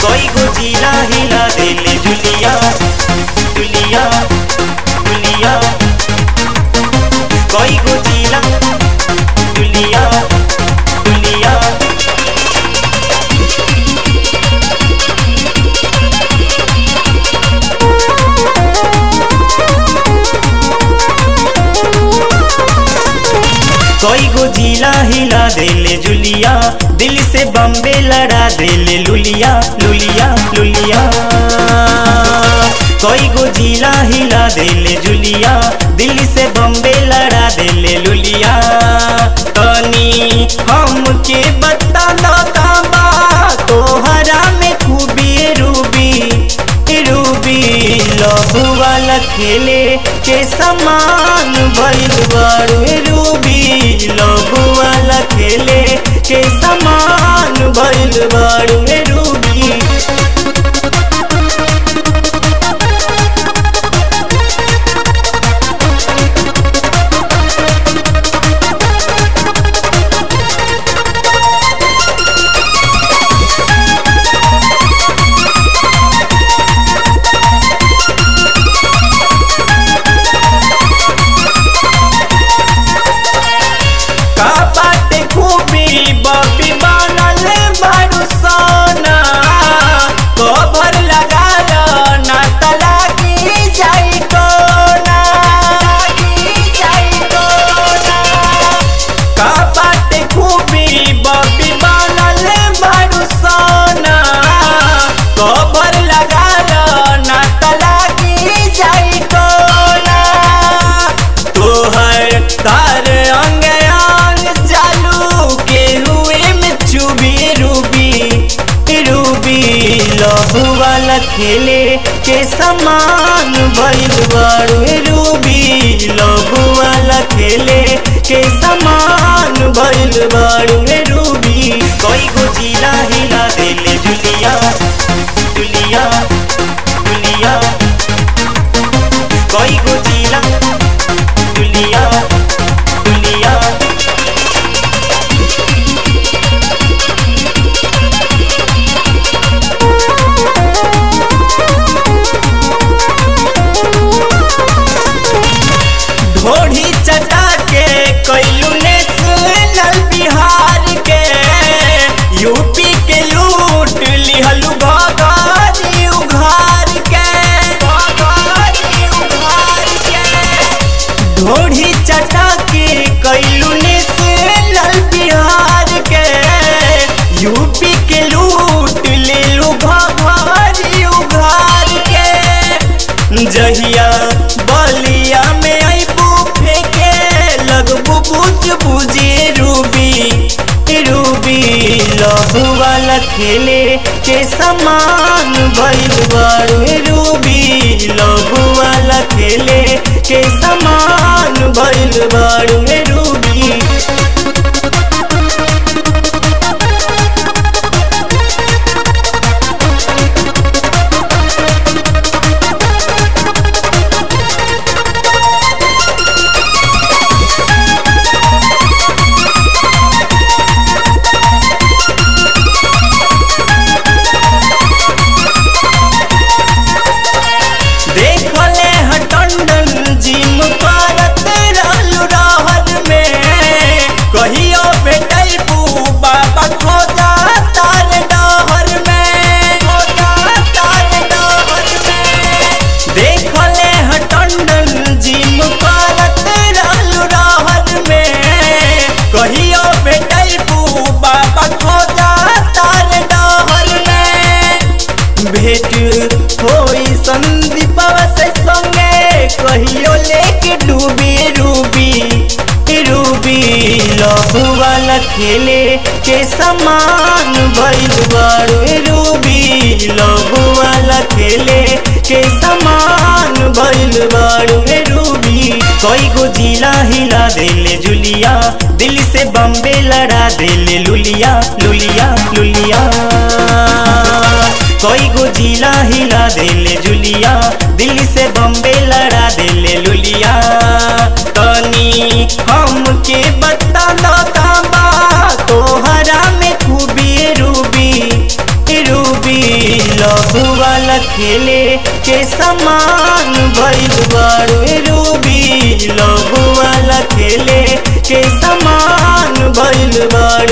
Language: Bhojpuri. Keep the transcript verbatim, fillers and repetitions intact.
कोई गो जिला हिला देले जुलिया जुलिया जुलिया कोई गो जिला जुलिया जुलिया कोई गो जिला हिला देले जुलिया दिल से बम्बे लड़ा देले लुलिया लुलिया लुलिया कोई गो जिला हिला देले जुलिया दिल से बम्बे लड़ा देले लुलिया तनी हमके बता दो काबा तोहरा में खूबी रूबी रूबी लहू वाला खेले के समान भइल बारू रूबी लहू वाला खेले के समान भइल बारू रूबी बॉबी बनल बारू सोना कवर लगा लो ना तलाकी जाई कोना जाई कोना का बाटे खूबी बॉबी बनल बारू सोना कवर लगा लो ना तलाकी जाई कोना तोहर तार अंग अंग चालू के लहू वाला खेले के समान भइल बारू रूबी लहू वाला खेले के समान भइल बारू रूबी कोई गो जिला हिला देले जुलिया जुलिया जुलिया कोई गो जिला जुलिया जुलिया ढोढ़ी चटा के कैलू नेशनल बिहार के यूपी के लूट लिहलू भगारी उघार के भगारी उघार के ढोढ़ी चटा के कैलू नेशनल बिहार के यूपी के लूट लेलू भगारी उघार के जहिया बलिया में बुझ बुझे रूबी रूबी लहू वाला खेले के समान भइल बारू रूबी लहू वाला खेले के समान भइल बारू रूबी देखले हटंडन जिम करत रहलू रहर में कहियो बेटल बाबा खोजा तार डहर में खोजा तार डहर में देखले हटंडन जिम करत रहलू रहर में कहियो बेटल बाबा खोजा तार डहर में भेट होई संदीपवा से संगे कहियो लेके डूबी रूबी रूबी लहू वाला खेले के समान भइल बारू रूबी लहू वाला खेले के समान भइल बारू रूबी कोई गो जिला हिला देले जुलिया दिल से बम्बे लड़ा देले लुलिया लुलिया लुलिया कोई गो जिला हिला देले जुलिया दिल से बम्बे लड़ा देले लुलिया तनी हमके बता दो काबा तोहरा में खूबी रूबी रूबी लव वाला खेले के समान भइल बाड़ू रूबी, लव वाला खेले के समान भइल बाड़ू।